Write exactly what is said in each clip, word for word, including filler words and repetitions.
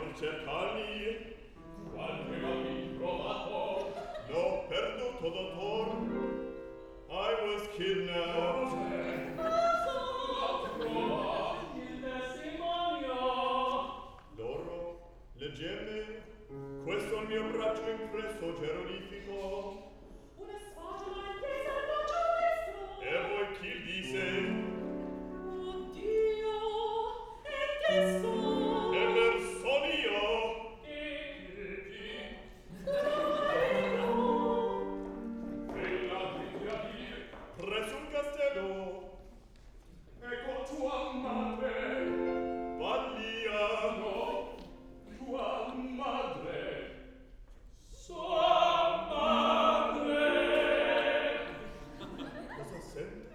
pur cercarli. Quante m'avvi trovato? L'ho perduto, dottor. I was kidnapped. L'ho trova il testimonio. Loro, le gemme, questo è il mio braccio impresso geroglifico. Una spada intesa al braccio destro. E voi chi disse? Oddio, e che so? E verso io? Chi? Chi? Davvero? Quella di Presso un castello. Ecco tua madre. Ballia. No, tua madre. Sua madre. Cosa sente?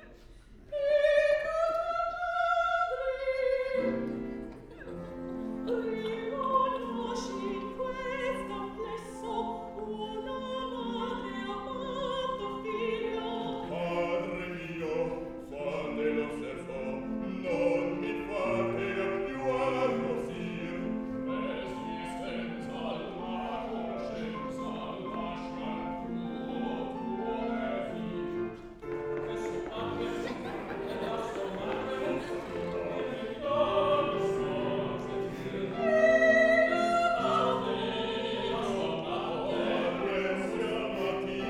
Riconosci in questo amplesso una madre amato figlio. Padre mio, fate lo stesso, non mi fate più arrossir. Resistenza alla conoscenza lascia tuo, tuo e figlio. E suo padre, e la sua madre, e ritorno sentire. E state la sua madre, Padre, chiamati,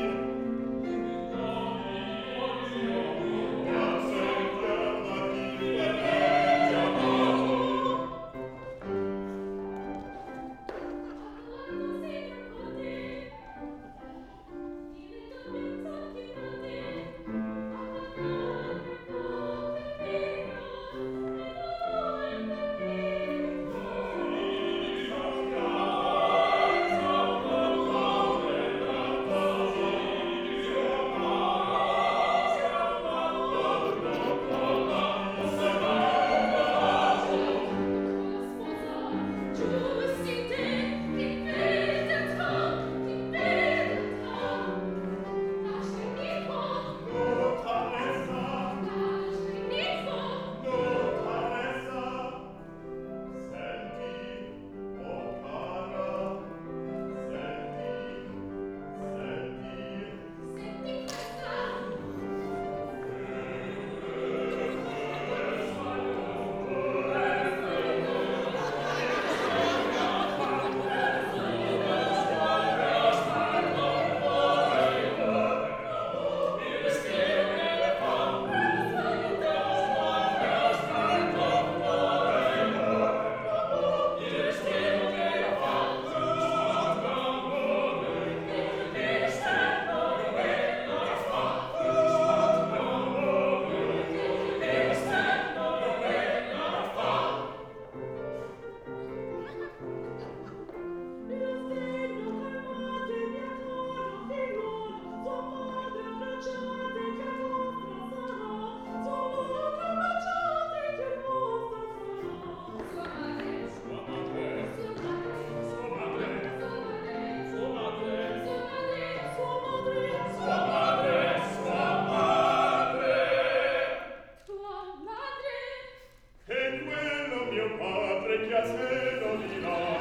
e quello mio padre che a cielo di là